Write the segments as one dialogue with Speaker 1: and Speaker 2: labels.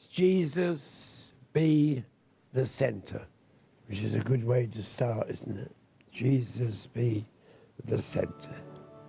Speaker 1: Jesus be the center, which is a good way to start, isn't it? Jesus be the center.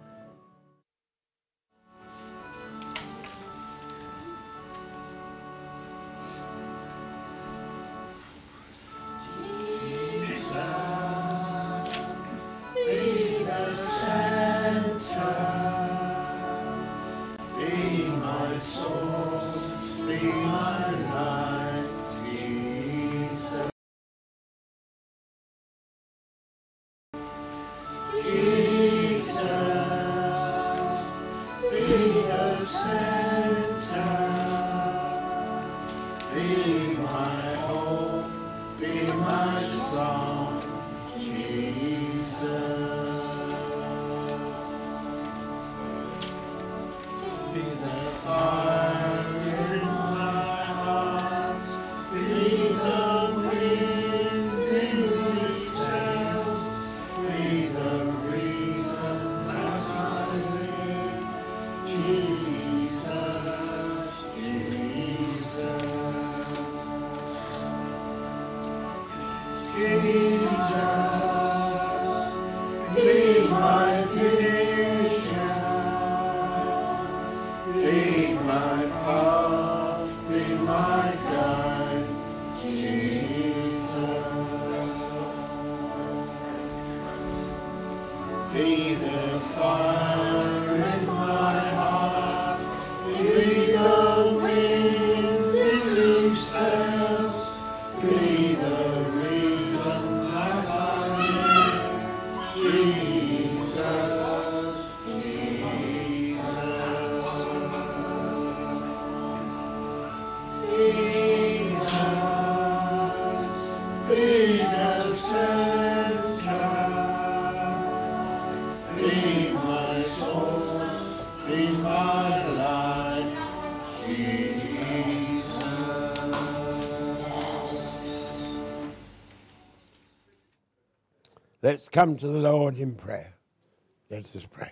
Speaker 1: Let's come to the Lord in prayer. Let us pray.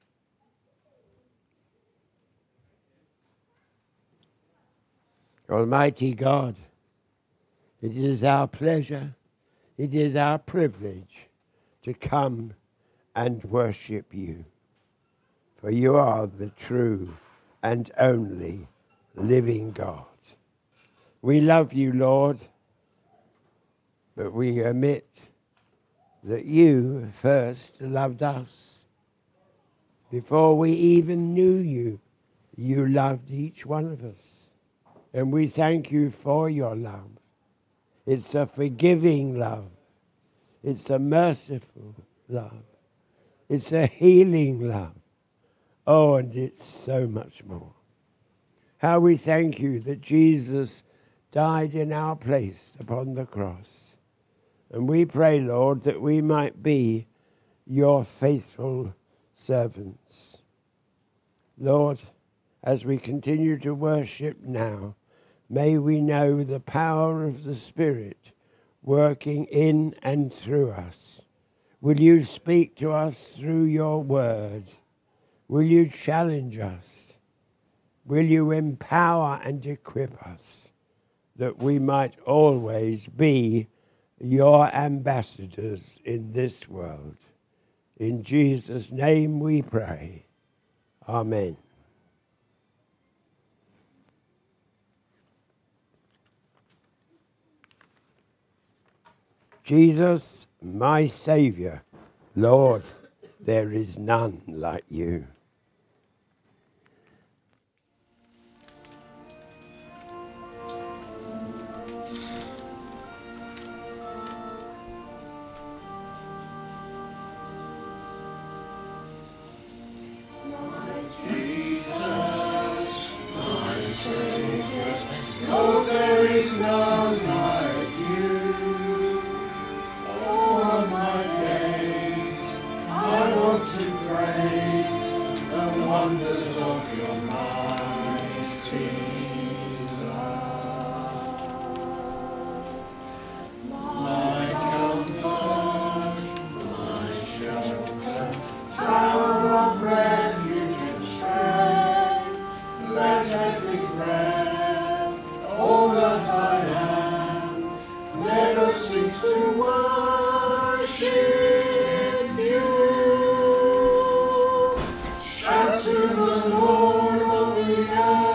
Speaker 1: Almighty God, it is our pleasure, it is our privilege to come and worship you. For you are the true and only living God. We love you, Lord, but we admit that you first loved us. Before we even knew you, you loved each one of us. And we thank you for your love. It's a forgiving love. It's a merciful love. It's a healing love. Oh, and it's so much more. How we thank you that Jesus died in our place upon the cross. And we pray, Lord, that we might be your faithful servants. Lord, as we continue to worship now, may we know the power of the Spirit working in and through us. Will you speak to us through your word? Will you challenge us? Will you empower and equip us that we might always be your ambassadors in this world? In Jesus' name we pray. Amen. Jesus, my Saviour, Lord, there is none like you.
Speaker 2: To praise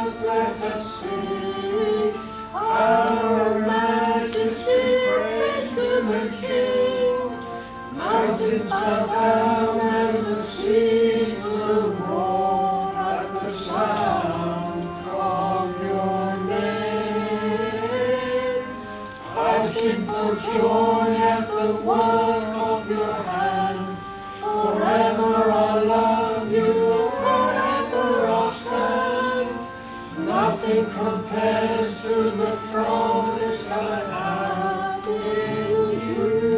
Speaker 2: stars, let us sing. Our majesty, praise to the King. Mountains bow down and the seas will roar at the sound of your name. I sing for joy at the work of your hands. Forever I'll love you, forever I'll stand. Nothing compares to the promise I have in you.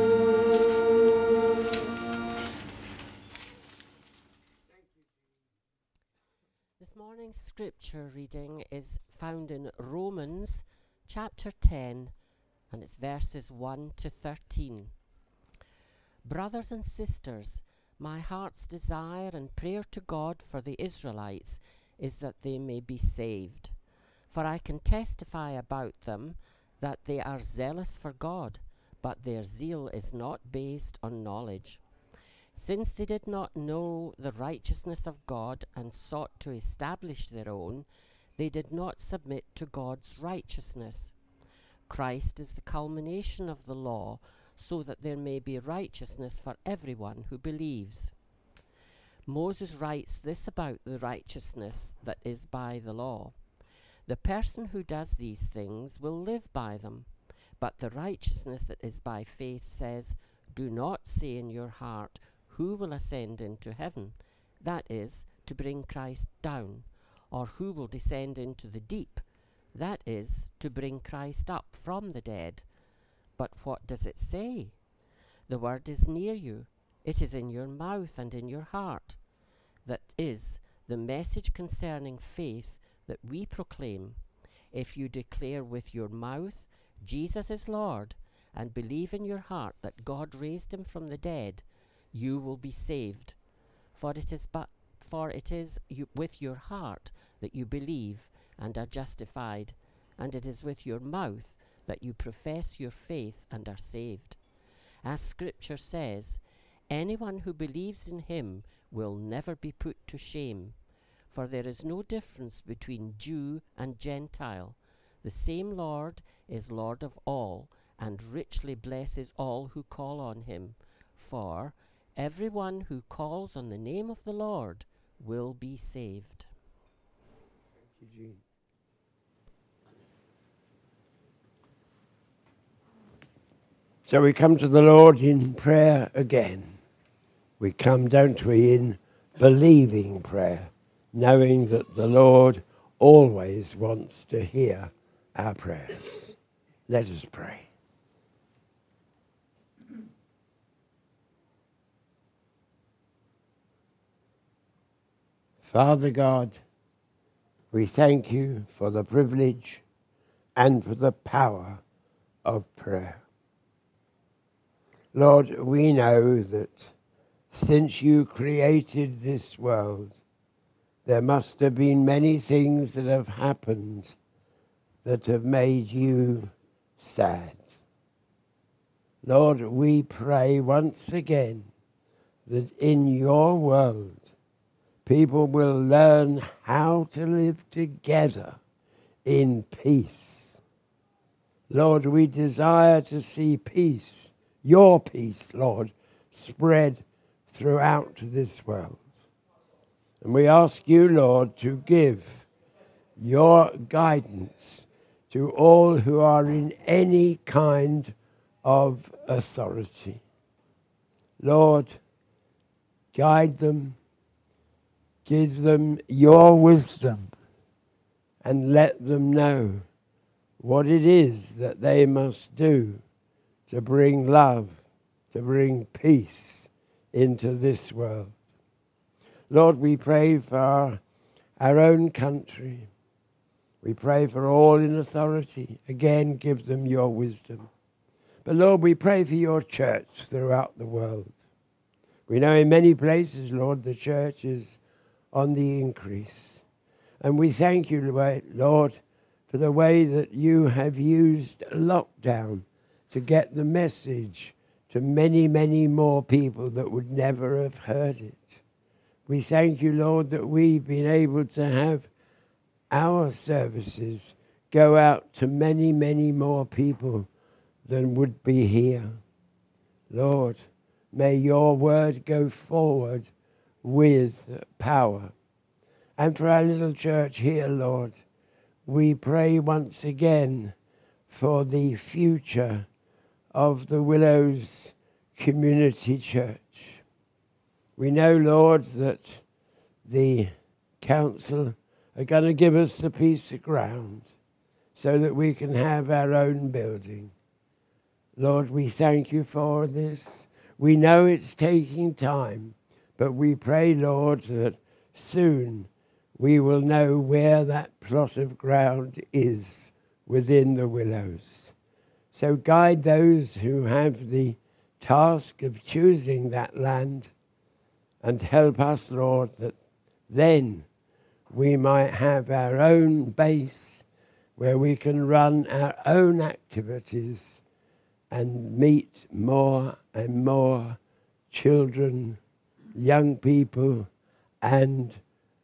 Speaker 3: This morning's scripture reading is found in Romans chapter 10, and it's verses 1 to 13. Brothers and sisters, my heart's desire and prayer to God for the Israelites is that they may be saved. For I can testify about them that they are zealous for God, but their zeal is not based on knowledge. Since they did not know the righteousness of God and sought to establish their own, they did not submit to God's righteousness. Christ is the culmination of the law, so that there may be righteousness for everyone who believes. Moses writes this about the righteousness that is by the law. The person who does these things will live by them, but the righteousness that is by faith says, do not say in your heart, who will ascend into heaven? That is, to bring Christ down. Or who will descend into the deep? That is, to bring Christ up from the dead. But what does it say? The word is near you. It is in your mouth and in your heart. That is, the message concerning faith that we proclaim. If you declare with your mouth, Jesus is Lord, and believe in your heart that God raised him from the dead, you will be saved. For it is with your heart that you believe and are justified, and it is with your mouth that you profess your faith and are saved. As Scripture says, anyone who believes in him will never be put to shame. For there is no difference between Jew and Gentile. The same Lord is Lord of all, and richly blesses all who call on him. For everyone who calls on the name of the Lord will be saved.
Speaker 1: Thank you, Jean. So we come to the Lord in prayer again. We come, don't we, in believing prayer, knowing that the Lord always wants to hear our prayers. Let us pray. Father God, we thank you for the privilege and for the power of prayer. Lord, we know that since you created this world, there must have been many things that have happened that have made you sad. Lord, we pray once again that in your world, people will learn how to live together in peace. Lord, we desire to see peace, your peace, Lord, spread throughout this world. And we ask you, Lord, to give your guidance to all who are in any kind of authority. Lord, guide them, give them your wisdom, and let them know what it is that they must do to bring love, to bring peace into this world. Lord, we pray for our own country. We pray for all in authority. Again, give them your wisdom. But Lord, we pray for your church throughout the world. We know in many places, Lord, the church is on the increase. And we thank you, Lord, for the way that you have used lockdown to get the message to many, many more people that would never have heard it. We thank you, Lord, that we've been able to have our services go out to many, many more people than would be here. Lord, may your word go forward with power. And for our little church here, Lord, we pray once again for the future of the Willows Community Church. We know, Lord, that the council are going to give us a piece of ground so that we can have our own building. Lord, we thank you for this. We know it's taking time, but we pray, Lord, that soon we will know where that plot of ground is within the Willows. So guide those who have the task of choosing that land and help us, Lord, that then we might have our own base where we can run our own activities and meet more and more children, young people, and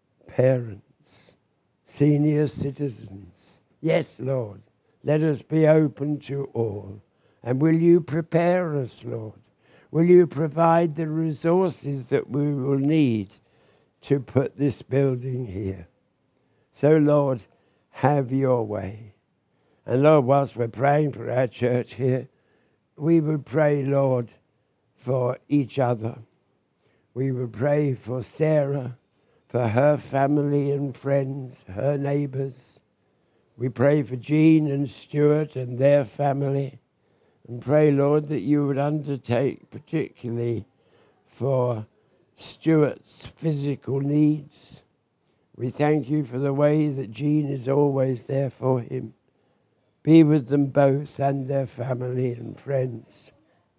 Speaker 1: parents, senior citizens. Yes, Lord, let us be open to all. And will you prepare us, Lord? Will you provide the resources that we will need to put this building here? So, Lord, have your way. And Lord, whilst we're praying for our church here, we would pray, Lord, for each other. We would pray for Sarah, for her family and friends, her neighbours. We pray for Jean and Stuart and their family. And pray, Lord, that you would undertake particularly for Stuart's physical needs. We thank you for the way that Jean is always there for him. Be with them both and their family and friends.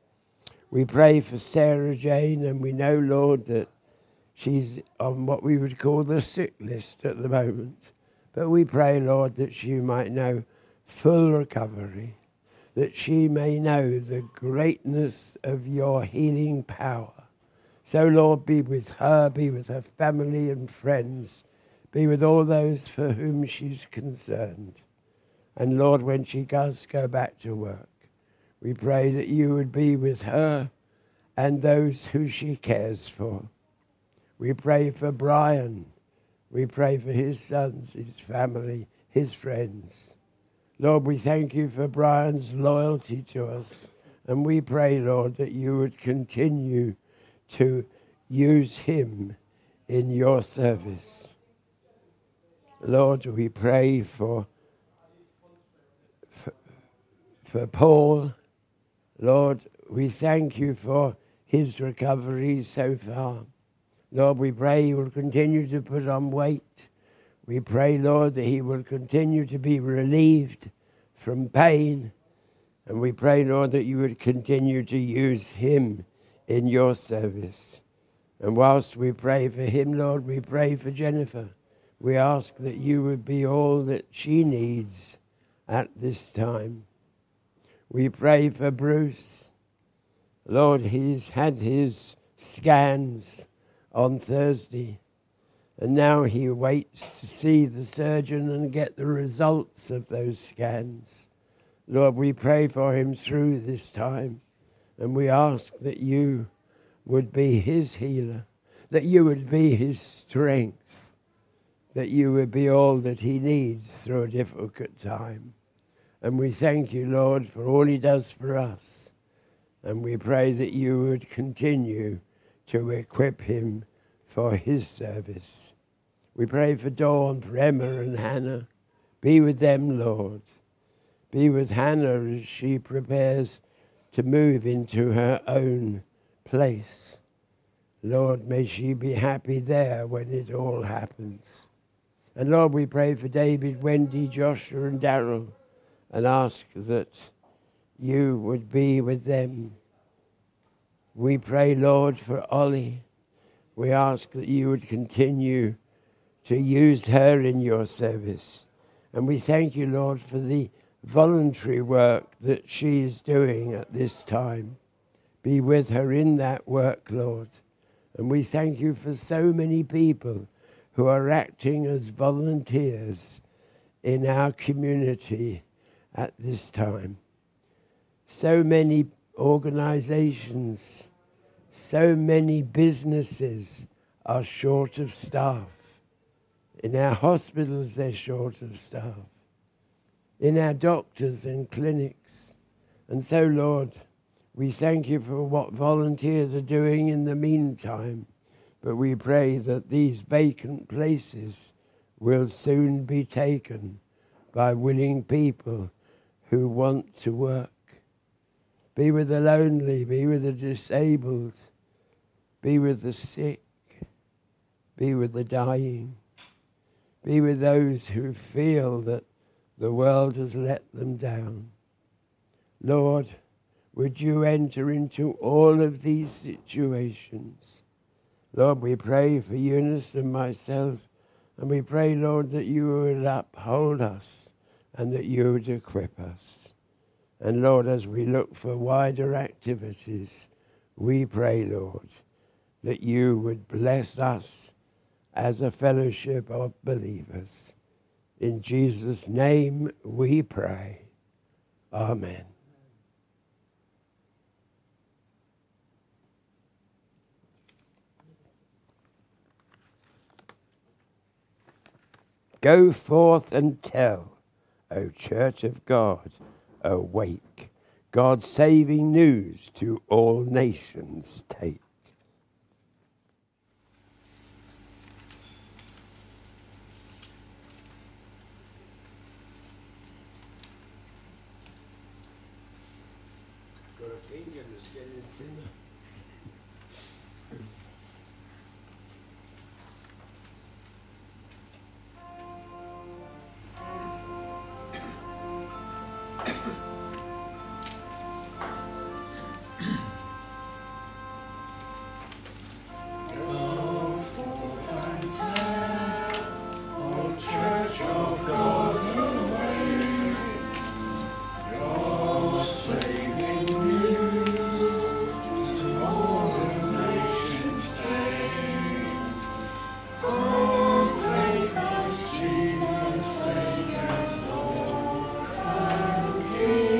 Speaker 1: We pray for Sarah Jane, and we know, Lord, that she's on what we would call the sick list at the moment. But we pray, Lord, that she might know full recovery, that she may know the greatness of your healing power. So, Lord, be with her family and friends, be with all those for whom she's concerned. And Lord, when she does go back to work, we pray that you would be with her and those who she cares for. We pray for Brian. We pray for his sons, his family, his friends. Lord, we thank you for Brian's loyalty to us. And we pray, Lord, that you would continue to use him in your service. Lord, we pray for Paul. Lord, we thank you for his recovery so far. Lord, we pray he will continue to put on weight. We pray, Lord, that he will continue to be relieved from pain. And we pray, Lord, that you would continue to use him in your service. And whilst we pray for him, Lord, we pray for Jennifer. We ask that you would be all that she needs at this time. We pray for Bruce. Lord, he's had his scans on Thursday, and now he waits to see the surgeon and get the results of those scans. Lord, we pray for him through this time, and we ask that you would be his healer, that you would be his strength, that you would be all that he needs through a difficult time. And we thank you, Lord, for all he does for us. And we pray that you would continue to equip him for his service. We pray for Dawn, for Emma and Hannah. Be with them, Lord. Be with Hannah as she prepares to move into her own place. Lord, may she be happy there when it all happens. And Lord, we pray for David, Wendy, Joshua and Darrell, and ask that you would be with them. We pray, Lord, for Ollie. We ask that you would continue to use her in your service. And we thank you, Lord, for the voluntary work that she is doing at this time. Be with her in that work, Lord. And we thank you for so many people who are acting as volunteers in our community at this time. So many organizations, so many businesses are short of staff. In our hospitals, they're short of staff. In our doctors and clinics. And so, Lord, we thank you for what volunteers are doing in the meantime, but we pray that these vacant places will soon be taken by willing people who want to work. Be with the lonely, be with the disabled, be with the sick, be with the dying, be with those who feel that the world has let them down. Lord, would you enter into all of these situations? Lord, we pray for Eunice and myself, and we pray, Lord, that you would uphold us and that you would equip us. And Lord, as we look for wider activities, we pray, Lord, that you would bless us as a fellowship of believers. In Jesus' name we pray. Amen. Go forth and tell, O Church of God, awake. God's saving news to all nations take. Got a finger that's getting thinner.
Speaker 2: King.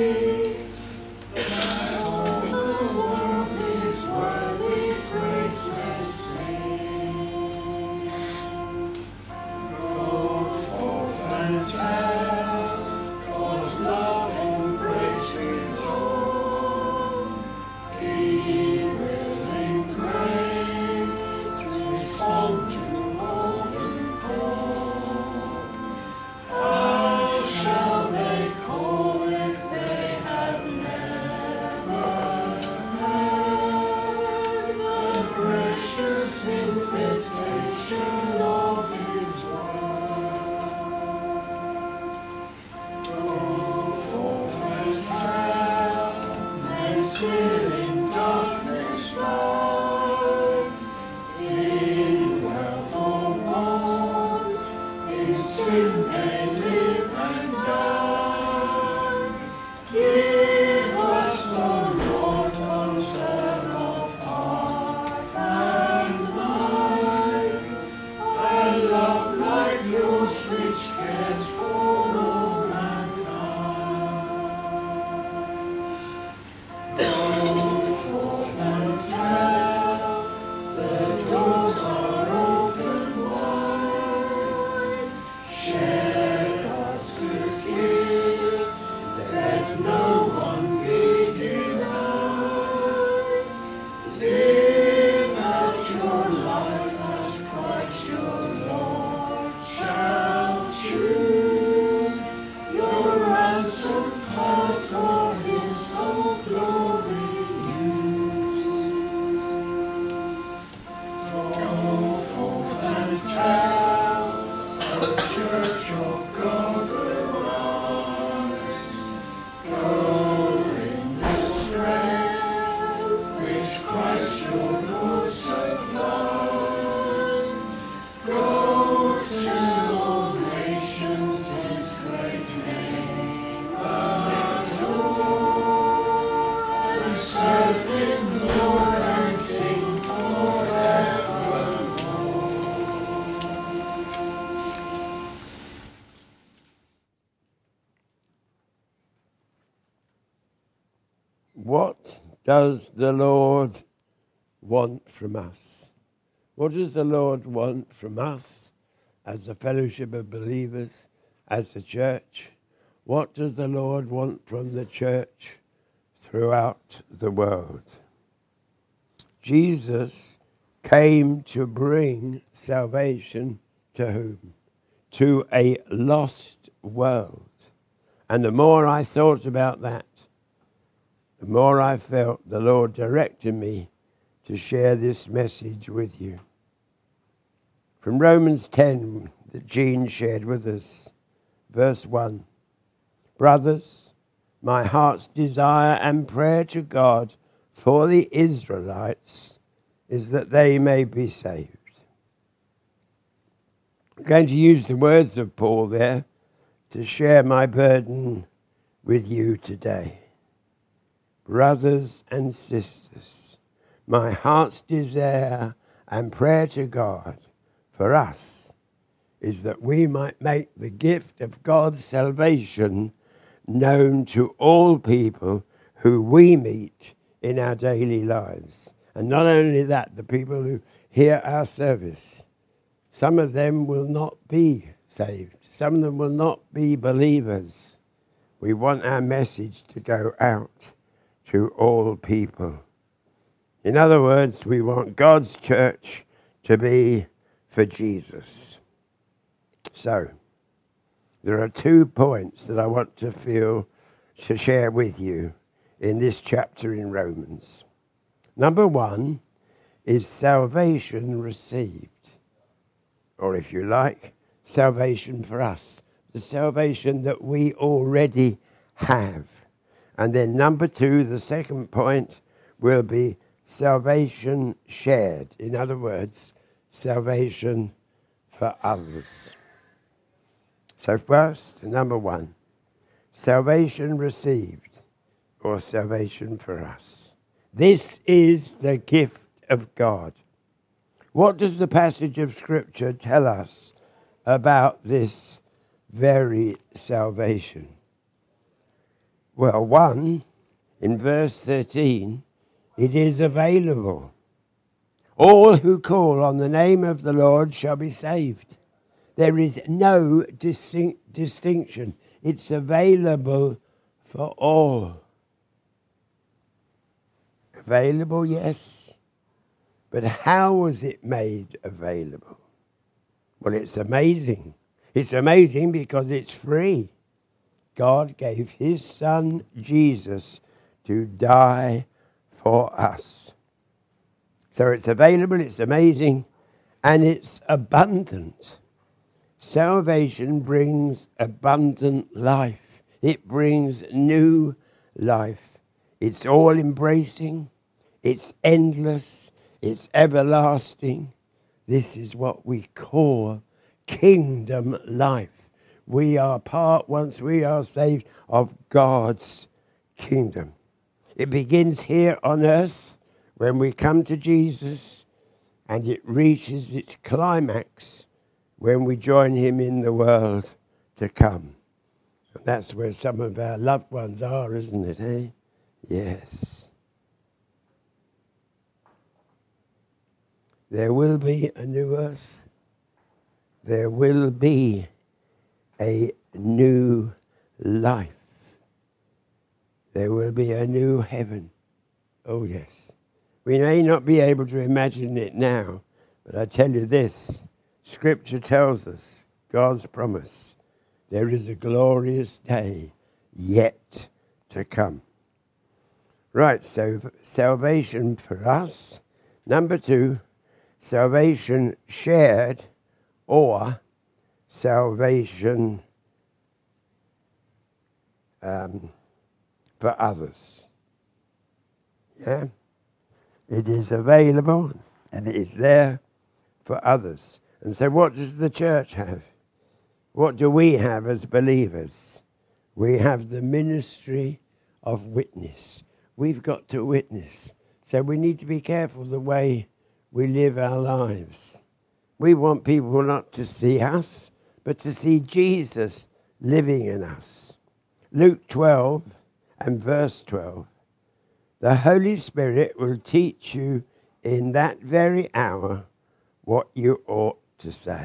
Speaker 1: What does the Lord want from us? What does the Lord want from us as a fellowship of believers, as a church? What does the Lord want from the church throughout the world? Jesus came to bring salvation to whom? To a lost world. And the more I thought about that, the more I felt the Lord directed me to share this message with you. From Romans 10 that Jean shared with us, verse 1. Brothers, my heart's desire and prayer to God for the Israelites is that they may be saved. I'm going to use the words of Paul there to share my burden with you today. Brothers and sisters, my heart's desire and prayer to God for us is that we might make the gift of God's salvation known to all people who we meet in our daily lives. And not only that, the people who hear our service, some of them will not be saved. Some of them will not be believers. We want our message to go out to all people. In other words, we want God's church to be for Jesus. So, there are 2 points that I want to share with you in this chapter in Romans. Number 1 is salvation received, or if you like, salvation for us, the salvation that we already have. And then number 2, the second point, will be salvation shared. In other words, salvation for others. So first, number 1, salvation received, or salvation for us. This is the gift of God. What does the passage of Scripture tell us about this very salvation? Well, 1, in verse 13, it is available. All who call on the name of the Lord shall be saved. There is no distinction. It's available for all. Available, yes. But how was it made available? Well, it's amazing. It's amazing because it's free. God gave his Son, Jesus, to die for us. So it's available, it's amazing, and it's abundant. Salvation brings abundant life. It brings new life. It's all-embracing. It's endless. It's everlasting. This is what we call kingdom life. We are part, once we are saved, of God's kingdom. It begins here on earth when we come to Jesus, and it reaches its climax when we join him in the world to come. And that's where some of our loved ones are, isn't it, eh? Yes. There will be a new earth. There will be a new life. There will be a new heaven. Oh, yes. We may not be able to imagine it now, but I tell you this, Scripture tells us, God's promise, there is a glorious day yet to come. Right, so salvation for us. Number 2, salvation shared, or salvation for others. Yeah? It is available and it is there for others. And so what does the church have? What do we have as believers? We have the ministry of witness. We've got to witness. So we need to be careful the way we live our lives. We want people not to see us, but to see Jesus living in us. Luke 12 and verse 12 The Holy Spirit will teach you in that very hour what you ought to say.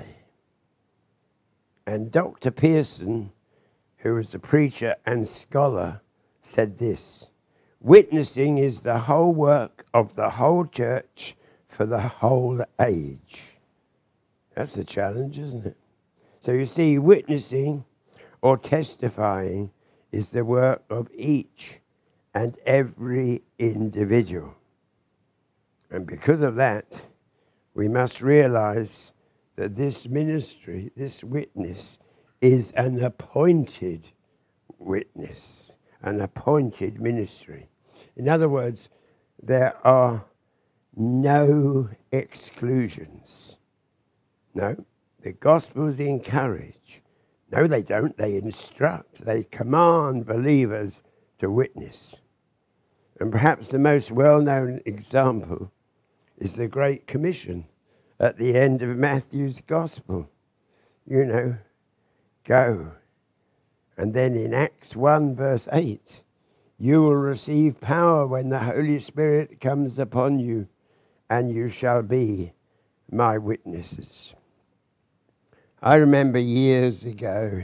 Speaker 1: And Dr. Pearson, who was a preacher and scholar, said this: witnessing is the whole work of the whole church for the whole age. That's a challenge, isn't it? So you see, witnessing or testifying is the work of each and every individual. And because of that, we must realize that this ministry, this witness, is an appointed witness, an appointed ministry. In other words, there are no exclusions. No, the Gospels encourage. No, they don't. They instruct. They command believers to witness. And perhaps the most well-known example is the Great Commission at the end of Matthew's Gospel. You know, go. And then in Acts 1 verse 8, you will receive power when the Holy Spirit comes upon you, and you shall be my witnesses. I remember years ago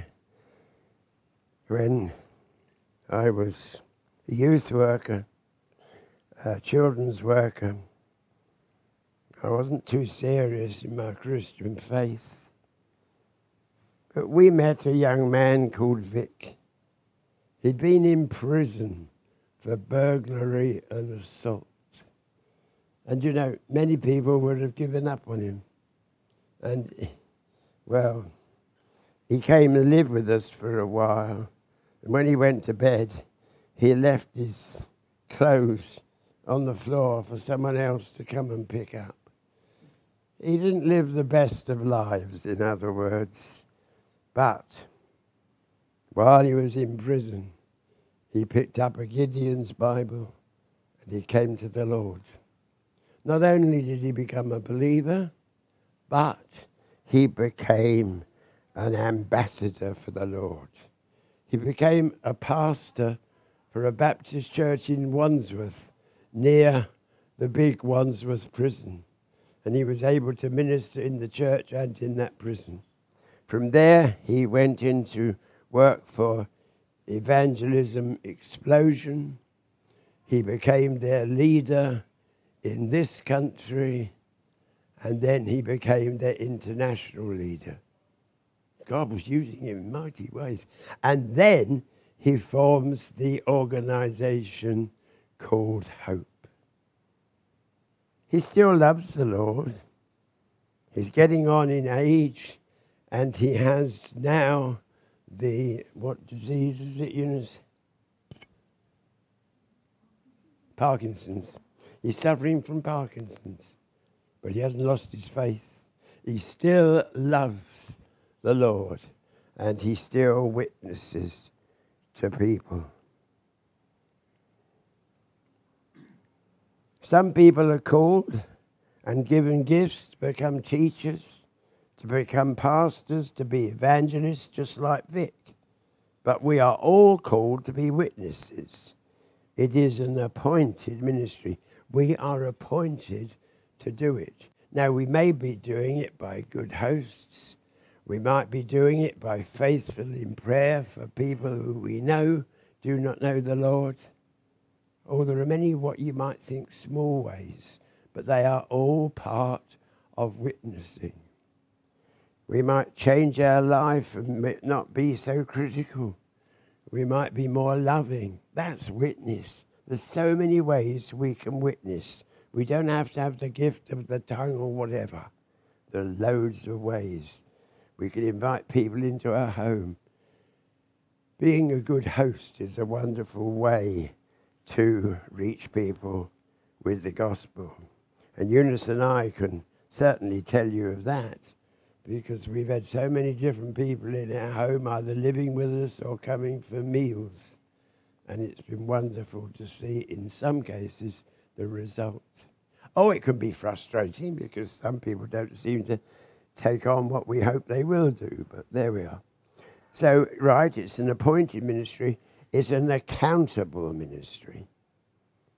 Speaker 1: when I was a youth worker, a children's worker. I wasn't too serious in my Christian faith. But we met a young man called Vic. He'd been in prison for burglary and assault. And you know, many people would have given up on him. And, well, he came and lived with us for a while. And when he went to bed, he left his clothes on the floor for someone else to come and pick up. He didn't live the best of lives, in other words. But while he was in prison, he picked up a Gideon's Bible and he came to the Lord. Not only did he become a believer, but he became an ambassador for the Lord. He became a pastor for a Baptist church in Wandsworth, near the big Wandsworth prison. And he was able to minister in the church and in that prison. From there, he went into work for Evangelism Explosion. He became their leader in this country, and then he became their international leader. God was using him in mighty ways. And then he forms the organization called Hope. He still loves the Lord. He's getting on in age, and he has now what disease is it, Eunice? Parkinson's. He's suffering from Parkinson's, but he hasn't lost his faith. He still loves the Lord, and he still witnesses to people. Some people are called and given gifts to become teachers, to become pastors, to be evangelists, just like Vic. But we are all called to be witnesses. It is an appointed ministry. We are appointed to do it. Now, we may be doing it by good hosts. We might be doing it by faithful in prayer for people who we know do not know the Lord. Or there are many what you might think small ways, but they are all part of witnessing. We might change our life and not be so critical. We might be more loving. That's witness. There's so many ways we can witness. We don't have to have the gift of the tongue or whatever. There are loads of ways. We can invite people into our home. Being a good host is a wonderful way to reach people with the gospel. And Eunice and I can certainly tell you of that, because we've had so many different people in our home, either living with us or coming for meals. And it's been wonderful to see, in some cases, the result. Oh, it can be frustrating because some people don't seem to take on what we hope they will do, but there we are. So, right, it's an appointed ministry. It's an accountable ministry.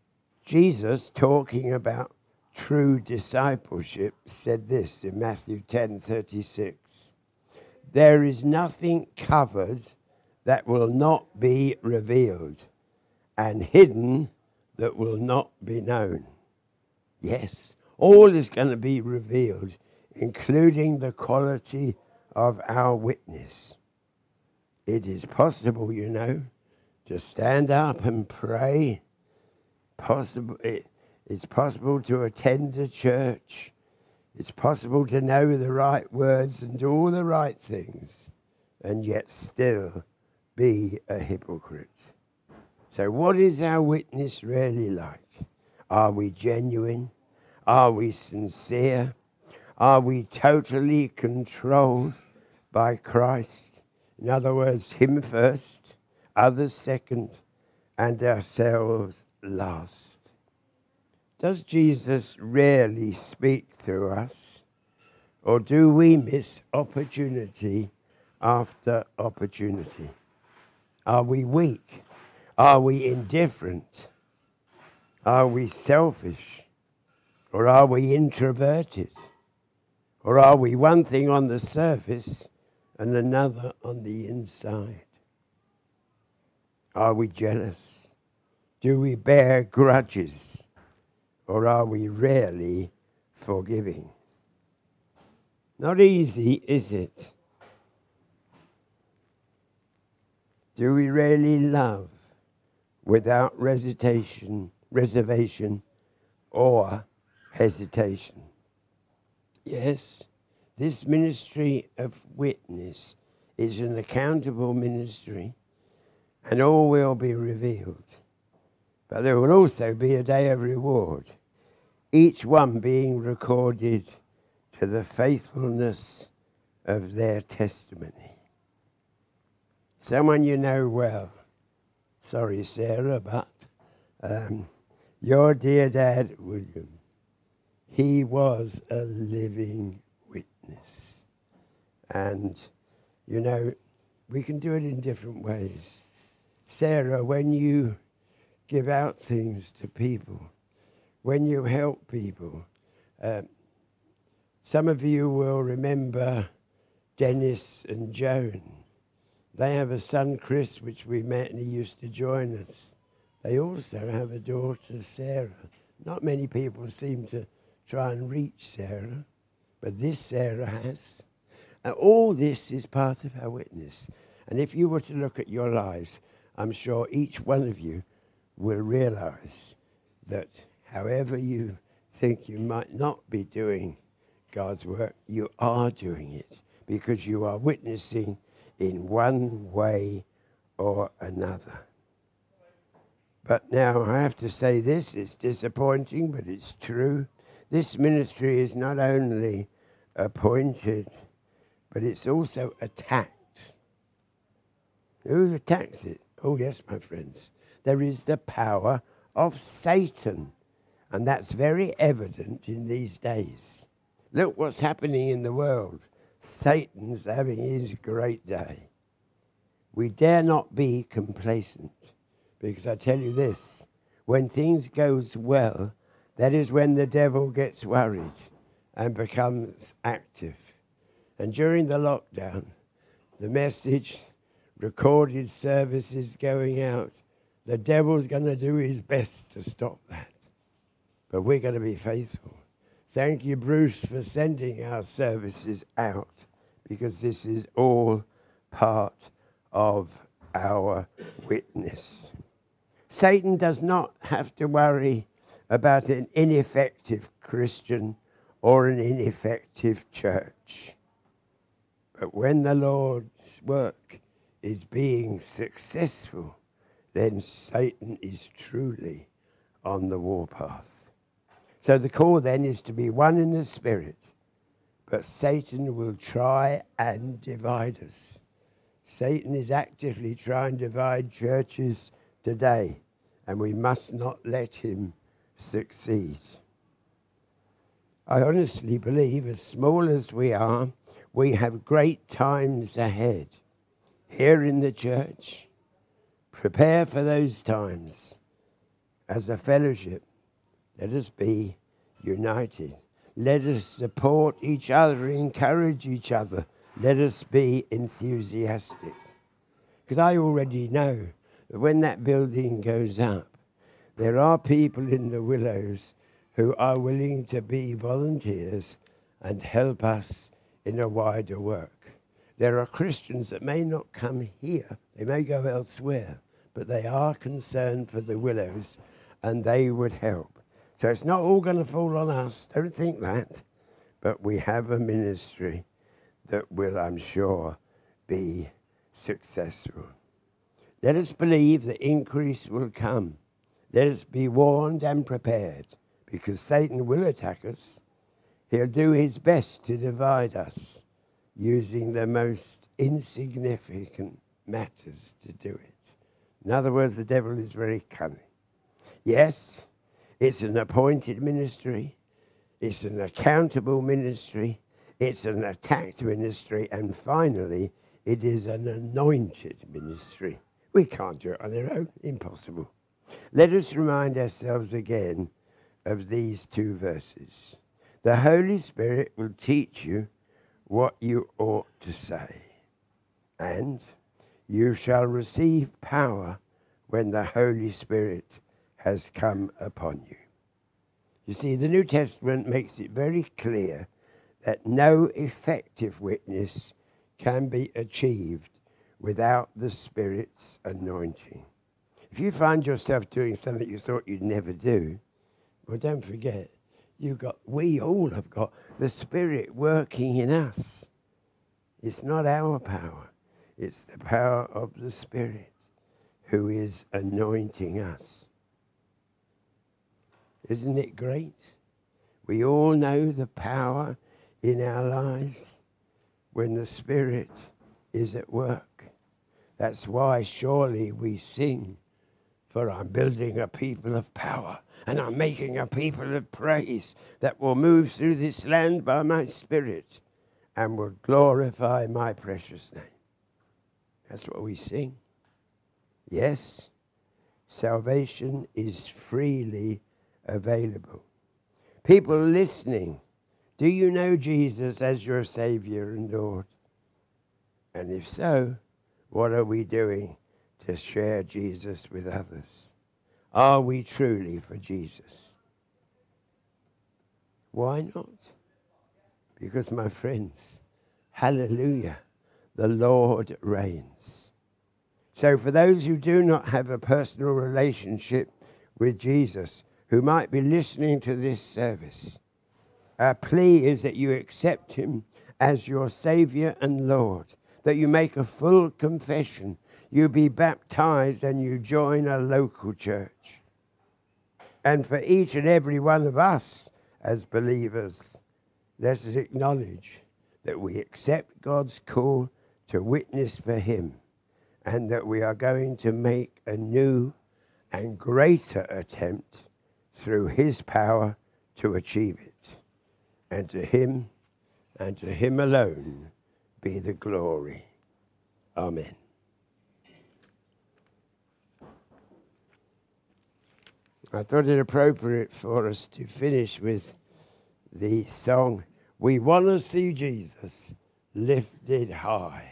Speaker 1: Jesus, talking about true discipleship, said this in Matthew 10:36. There is nothing covered that will not be revealed, and hidden that will not be known. Yes, all is going to be revealed, including the quality of our witness. It is possible, you know, to stand up and pray. It's possible to attend a church. It's possible to know the right words and do all the right things, and yet still be a hypocrite. So what is our witness really like? Are we genuine? Are we sincere? Are we totally controlled by Christ? In other words, him first, others second, and ourselves last. Does Jesus rarely speak through us, or do we miss opportunity after opportunity? Are we weak? Are we indifferent? Are we selfish? Or are we introverted? Or are we one thing on the surface and another on the inside? Are we jealous? Do we bear grudges? Or are we rarely forgiving? Not easy, is it? Do we really love without reservation or hesitation? Yes, this ministry of witness is an accountable ministry, and all will be revealed. But there will also be a day of reward, each one being recorded to the faithfulness of their testimony. Someone you know well, sorry Sarah, but your dear dad, William, he was a living witness. And, you know, we can do it in different ways. Sarah, when you give out things to people, when you help people, some of you will remember Dennis and Joan. They have a son, Chris, which we met, and he used to join us. They also have a daughter, Sarah. Not many people seem to try and reach Sarah, but this Sarah has. And all this is part of our witness. And if you were to look at your lives, I'm sure each one of you will realize that however you think you might not be doing God's work, you are doing it because you are witnessing in one way or another. But now I have to say this, it's disappointing, but it's true. This ministry is not only appointed, but it's also attacked. Who attacks it? Oh yes, my friends. There is the power of Satan, and that's very evident in these days. Look what's happening in the world. Satan's having his great day. We dare not be complacent, because I tell you this, when things goes well, that is when the devil gets worried and becomes active. And during the lockdown, the message, recorded services going out, the devil's going to do his best to stop that. But we're going to be faithful. Thank you, Bruce, for sending our services out, because this is all part of our witness. Satan does not have to worry about an ineffective Christian or an ineffective church. But when the Lord's work is being successful, then Satan is truly on the warpath. So the call then is to be one in the Spirit, but Satan will try and divide us. Satan is actively trying to divide churches today, and we must not let him succeed. I honestly believe, as small as we are, we have great times ahead. Here in the church, prepare for those times as a fellowship, Let us be united. Let us support each other, encourage each other. Let us be enthusiastic. Because I already know that when that building goes up, there are people in the Willows who are willing to be volunteers and help us in a wider work. There are Christians that may not come here, they may go elsewhere, but they are concerned for the Willows and they would help. So it's not all going to fall on us, don't think that, but we have a ministry that will, I'm sure, be successful. Let us believe the increase will come. Let us be warned and prepared, because Satan will attack us. He'll do his best to divide us, using the most insignificant matters to do it. In other words, the devil is very cunning. Yes, it's an appointed ministry. It's an accountable ministry. It's an attacked ministry. And finally, it is an anointed ministry. We can't do it on our own. Impossible. Let us remind ourselves again of these two verses. The Holy Spirit will teach you what you ought to say, and you shall receive power when the Holy Spirit has come upon you. You see, the New Testament makes it very clear that no effective witness can be achieved without the Spirit's anointing. If you find yourself doing something you thought you'd never do, well, don't forget, we all have got the Spirit working in us. It's not our power. It's the power of the Spirit who is anointing us. Isn't it great? We all know the power in our lives when the Spirit is at work. That's why surely we sing, for I'm building a people of power, and I'm making a people of praise that will move through this land by my Spirit and will glorify my precious name. That's what we sing. Yes, salvation is freely available. People listening, do you know Jesus as your Savior and Lord? And if so, what are we doing to share Jesus with others? Are we truly for Jesus? Why not? Because, my friends, hallelujah, the Lord reigns. So for those who do not have a personal relationship with Jesus, who might be listening to this service, our plea is that you accept him as your Savior and Lord, that you make a full confession, you be baptized and you join a local church. And for each and every one of us as believers, let us acknowledge that we accept God's call to witness for him, and that we are going to make a new and greater attempt through his power to achieve it. And to him alone be the glory. Amen. I thought it appropriate for us to finish with the song, We Want to See Jesus Lifted High.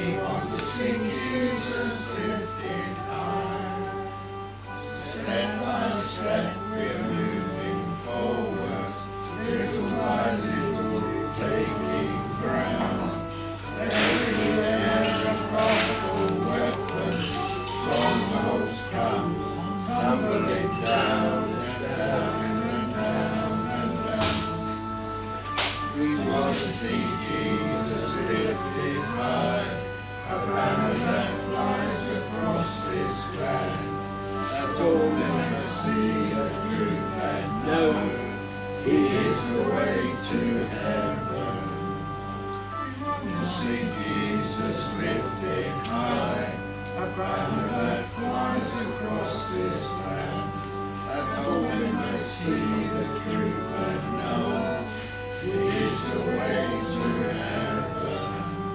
Speaker 2: want to see Jesus lifted high. Step by step we're moving forward, little by little taking ground. Everywhere a powerful weapon, strongholds come, tumbling down and down and down and down. We want to see Jesus lifted high, a banner that flies across this land, that all men can see the truth and know He is the way to heaven. We want to see Jesus lifted high, a banner that flies across this land, that all men may see the truth and know He is the way to heaven.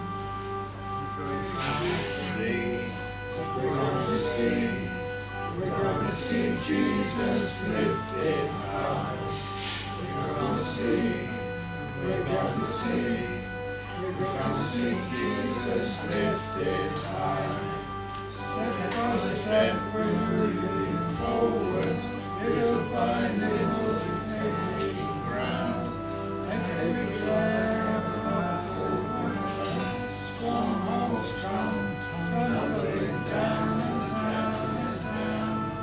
Speaker 2: We're going to see Jesus lifted high. We're going to see Jesus lifted high. Step by step we're moving forward, little by little taking ground. Everywhere a powerful weapon, strongholds come, tumbling down and down and down.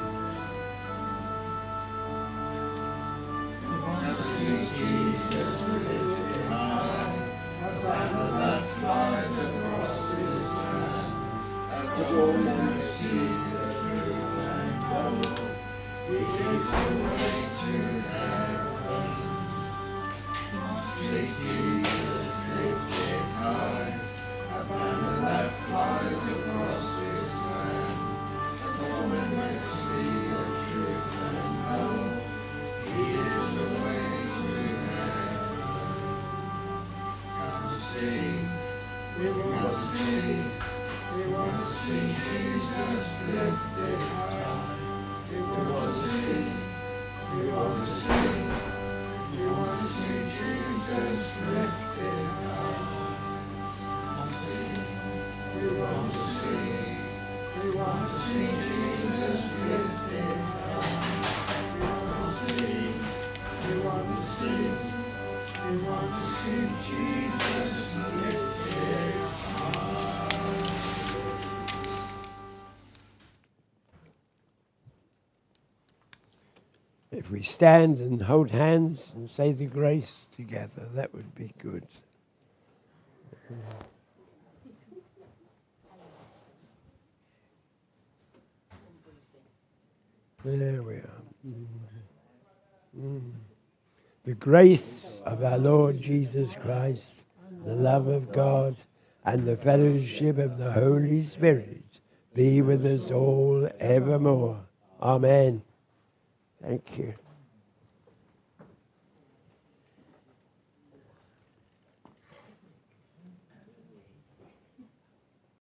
Speaker 2: We want to see Jesus lifted high, a banner that flies across this land, that all men see the truth and know He is the way to heaven. See Jesus lifted high, a banner that flies across this land, that all men may see the truth and know He is the way to heaven. Come see, we want to see Jesus lifted high. We want to see Jesus lifted high. We want to see Jesus lifted high. We want to see Jesus lifted high.
Speaker 1: If we stand and hold hands and say the grace together, that would be good. There we are. The grace of our Lord Jesus Christ, the love of God, and the fellowship of the Holy Spirit be with us all evermore. Amen. Thank you.